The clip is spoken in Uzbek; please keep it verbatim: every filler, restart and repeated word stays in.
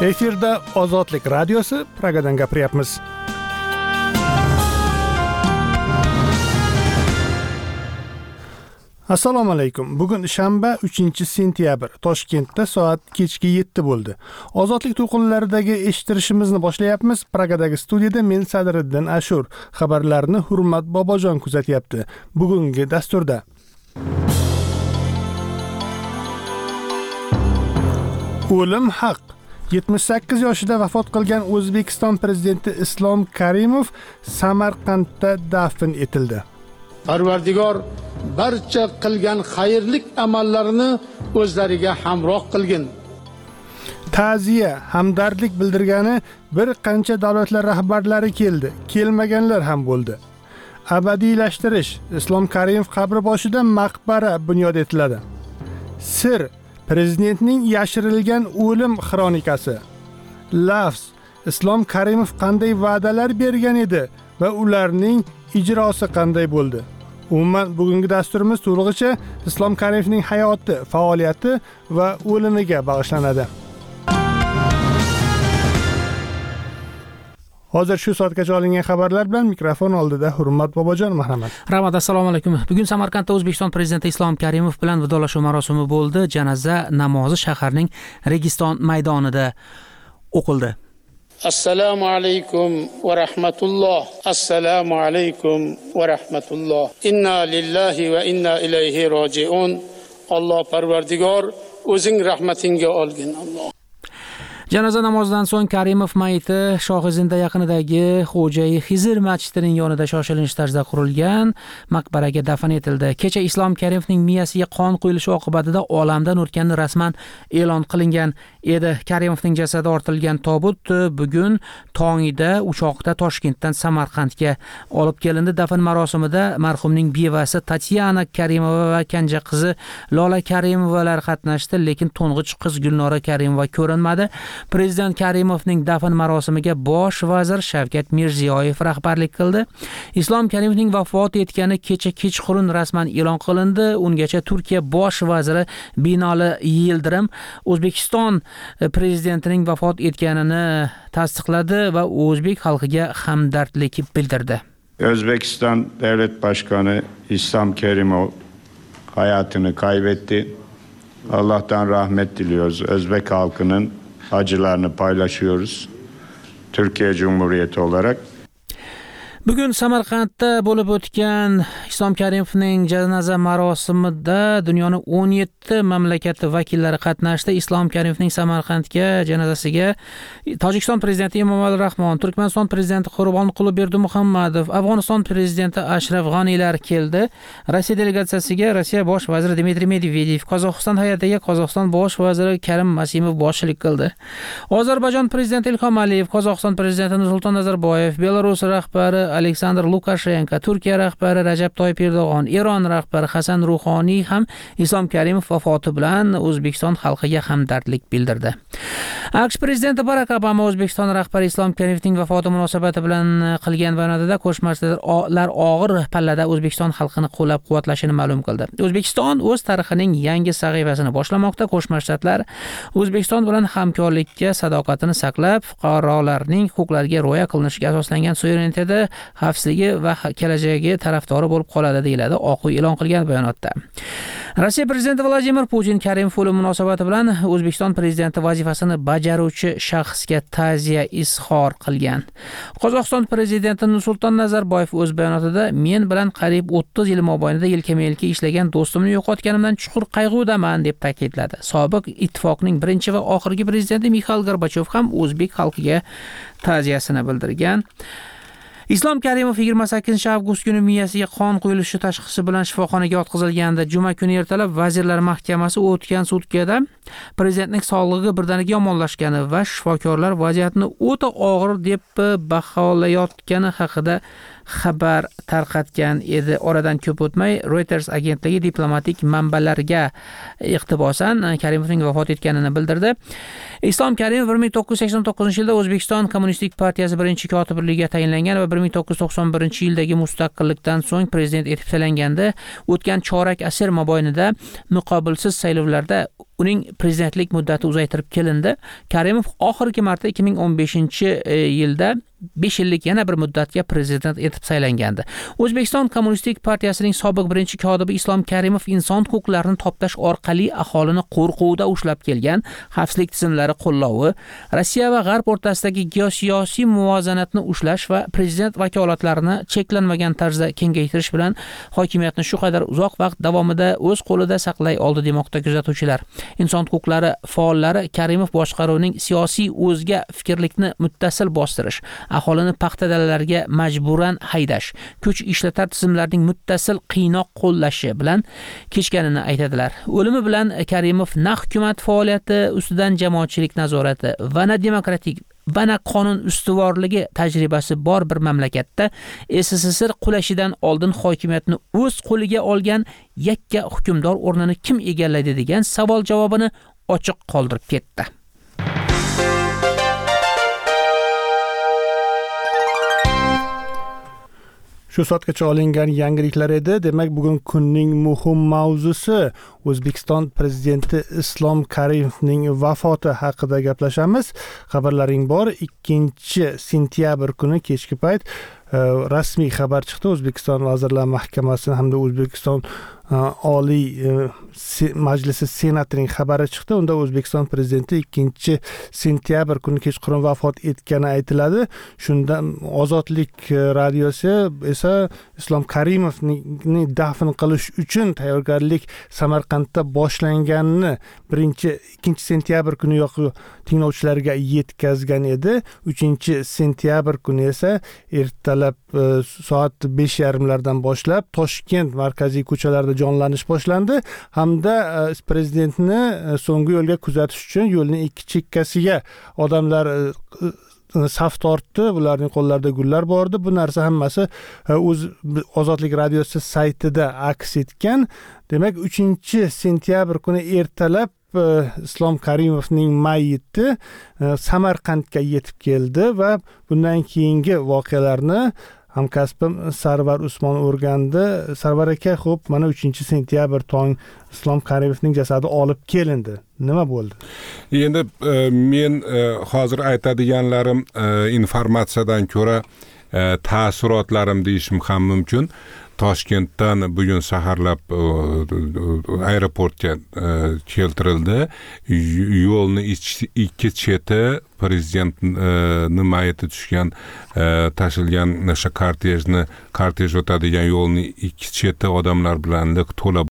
Efirda Ozodlik radiosi Pragadan gapiryapmiz. Assalomu alaykum. Bugun shanba uchinchi sentyabr. Toshkentda soat kechki yetti bo'ldi. Ozodlik to'lqinlaridagi eshittirishimizni boshlayapmiz. Pragadagi studiyada men Sadriddin Ashur. Xabarlarni Hurmat Bobojon kuzatyapti. Bugungi dasturda O'lim haq. yetmish sakkiz yoshida vafot qilgan O'zbekiston prezidenti Islom Karimov Samarqandda dafn etildi. Parvardigor barcha qilgan xayrlik amallarini o'zlariga hamroh qilgin. Ta'ziya, hamdardlik bildirgani bir qancha davlatlar rahbarlari keldi, kelmaganlar ham bo'ldi. Abadiylashtirish, Islom Karimov qabri boshida maqbara bunyod etiladi. Sir, prezidentning yashirilgan o'lim xronikasi. Lafz, Islom Karimov qanday va'dalar bergan edi va ularning ijrosi qanday bo'ldi? Umuman bugungi dasturimiz to'lig'icha Islom Karimovning hayoti, faoliyati va o'limiga bag'ishlanadi. Hozir shu soatgacha olingan xabarlar bilan mikrofon oldida Hurmat Bobojon, marhamat. Rahmat, assalomu alaykum. Bugun Samarqandda O'zbekiston prezidenti Islom Karimov bilan vidolashuv marosimi bo'ldi. Janoza namozi shaharning Registon maydonida o'qildi. Assalomu alaykum va rahmatulloh. Assalomu alaykum va rahmatulloh. Inna lillahi va inna ilayhi roji'un. Alloh Parvardigor o'zing rahmatingga olgin, Alloh. Janoza namozidan so'ng Karimov mayiti Shohizinda yaqinidagi Xo'jayi Xizr masjidining yonida shoshilinch tarzda qurilgan maqbaraga dafn etildi. Kecha Islom Karimovning miyasiga qon quyilishi oqibatida olamdan o'tgani rasman e'lon qilingan edi. Karimovning jasadi ortilgan tobut bugun tongida uchoqda Toshkentdan Samarqandga olib kelindi. Dafn marosimida marhumning bevasi Tatyana Karimova va kenja qizi Lola Karimovalar qatnashdi, lekin to'ng'ich qiz Gulnora Karimova ko'rinmadi. Prezident Karimovning dafn marosimiga bosh vazir Shavkat Mirziyoyev rahbarlik qildi. Islom Karimovning vafot etgani kecha kechqurun rasman e'lon qilindi. Ungacha Turkiya bosh vaziri Binoli Yildirim O'zbekiston prezidentining vafot etganini tasdiqladi va o'zbek xalqiga hamdardlik bildirdi. Özbekistan Devlet Başkanı İslam Kerimov hayatını kaybetti. Allah'tan rahmet diliyoruz. Özbek halkının acılarını paylaşıyoruz. Türkiye Cumhuriyeti olarak. Bugun Samarqandda bo'lib o'tgan Islom Karimovning janoza marosimida dunyoning o'n yetti mamlakati vakillari qatnashdi. Islom Karimovning Samarqandga janozasiga Tojikiston prezidenti Emomali Rahmon, Turkmaniston prezidenti Qurbonquli Berdimuhammadov, Afg'oniston prezidenti Ashraf G'aniylar keldi. Rossiya delegatsiyasiga Rossiya bosh vaziri Dmitriy Medvedev, Qozog'iston hay'atiga Qozog'iston bosh vaziri Karim Masimov boshchilik qildi. Ozarbayjon prezidenti Ilhom Aliyev, Qozog'iston prezidenti Nursulton Nazarboyev, Belarus rahbari Aleksandr Lukashenko, Turkiya rahbari Rajab Toyyib Erdo'g'on, Eron rahbari Hasan Ruhoniy ham Islom Karimov vafoti bilan O'zbekiston xalqiga hamdardlik bildirdi. AQSh prezidenti Barak Obama O'zbekiston rahbari Islom Karimovning vafoti munosabati bilan qilgan bayonotida qo'shmachilar og'ir pallada O'zbekiston xalqini qo'llab-quvvatlashini ma'lum qildi. O'zbekiston o'z tarixining yangi sahifasini boshlamoqda. Qo'shma Shtatlar O'zbekiston bilan hamkorlikka sadoqatini saqlab, fuqarolarning huquqlariga rioya qilinishiga asoslangan suverenitetda xavfsizligi va kelajagi tarafdori bo'lib qoladi, deyiladi Oq uy e'lon qilgan bayonotda. Rossiya prezidenti Vladimir Putin Karimov o'limi munosabati bilan O'zbekiston prezidenti vazifasini bajaruvchi shaxsga ta'ziya izhor qilgan. Qozog'iston prezidenti Nursulton Nazarboyev o'z bayonotida men bilan qariyb o'ttiz yil mobaynida yelkama-yelka ishlagan do'stimni yo'qotganimdan chuqur qayg'udaman deb ta'kidladi. Sobiq ittifoqning birinchi va oxirgi prezidenti Mikhail Gorbachev ham o'zbek xalqiga ta'ziyasini bildirgan. Islom Karimov yigirma sakkizinchi avgust kuni miyasiga qon quyilishi tashxisi bilan shifoxonaga yotqizilgandi. Juma kuni ertalab Vazirlar Mahkamasi o'tgan sutkada prezidentning sog'lig'i birdaniga yomonlashgani va shifokorlar vaziyatni o'ta og'ir deb baholayotgani haqida xabar tarqatgan edi. Oradan ko'p o'tmay Reuters agentligi diplomatik manbalarga iqtibosan Karimovning vafot etganini bildirdi. Islom Karimov bir ming to'qqiz yuz sakson to'qqizinchi yilda O'zbekiston Kommunistik partiyasi birinchi kotibligiga tayinlangan va bir ming to'qqiz yuz to'qson birinchi yildagi mustaqillikdan so'ng prezident etib saylanganda o'tgan chorak asr mobaynida muqobilsiz saylovlarda uning prezidentlik muddati uzaytirib kelindi. Karimov oxirgi marta ikki ming o'n beshinchi yilda besh yillik yana bir muddatga prezident etib saylangandi. O'zbekiston Kommunistik partiyasining sobiq birinchi kotibi Islom Karimov inson huquqlarini toptash orqali aholini qo'rquvda ushlab kelgan xavfsizlik tizimlari qo'llovi, Rossiya va G'arb o'rtasidagi geosiyosiy muvozanatni ushlash va prezident vakolatlarini cheklanmagan tarzda kengaytirish bilan hokimiyatni shu qadar uzoq vaqt davomida o'z qo'lida saqlay oldi demoqda kuzatuvchilar. Inson huquqlari faollari Karimov boshqaruvining siyosiy o'zga fikrlikni muttasil bostirish, aholini paxta dalalariga majburan haydash, kuch ishlatar tizimlarning muttasil qiynoq qo'llashi bilan kechganini aytadilar. O'limi bilan Karimov na hukumat faoliyati ustidan jamoatchilik nazorati va na demokratik va na qonun ustuvorligi tajribasi bor bir mamlakatda S S S R qulashidan oldin hokimiyatni o'z qo'liga olgan yakka hukmdor o'rnini kim egallaydi degan savol javobini ochiq qoldirib ketdi. Shu soatgacha olingan yangiliklar edi. Demak, bugun kunning muhim mavzusi O'zbekiston prezidenti Islom Karimovning vafoti haqida gaplashamiz. Xabarlaring bor. ikkinchi sentyabr kuni kechki payt rasmiy xabar chiqdi. O'zbekiston Vazirlar Mahkamasi hamda O'zbekiston Oliy Majlisi Senatining xabari chiqdi. Unda O'zbekiston prezidenti ikkinchi sentyabr kuni kechqurun vafot etgani aytiladi. Shundan Ozodlik radiosi esa Islom Karimovni dafn qilish uchun tayyorgarlik Samarqandda boshlanganini birinchi ikkinchi sentyabr kuni yo'q tinglovchilarga yetkazgan edi. uchinchi sentyabr kuni esa ertalab soat besh yarim lardan boshlab Toshkent markaziy ko'chalarida jonlanish boshlandi hamda prezidentni so'nggi yo'lga kuzatish uchun yo'lning ikki chekkasiga odamlar saf tortdi. Ularning qo'llarida gullar bor edi. Bu narsa hammasi o'z Ozodlik radiosi saytida aks etgan. Demak, uchinchi sentyabr kuni ertalab Islom Karimovning mayyiti Samarqandga yetib keldi va bundan keyingi voqealarni hamkasbim Sarvar Usmon o'rgandi. Sarvar aka, xo'p, mana uchinchi sentyabr tong Islom Karimovning jasadi olib kelindi. Nima bo'ldi? Endi men hozir aytadiganlarim informatsiyadan ko'ra taassurotlarim deyishim ham mumkin. Toshkentdan bugun saharlab aeroportga keltirildi. Yo'lni ikki cheti prezidentni mayiti tushgan tashilgan o'sha kortejni kortej o'tadigan yo'lni ikki cheti odamlar bilan to'la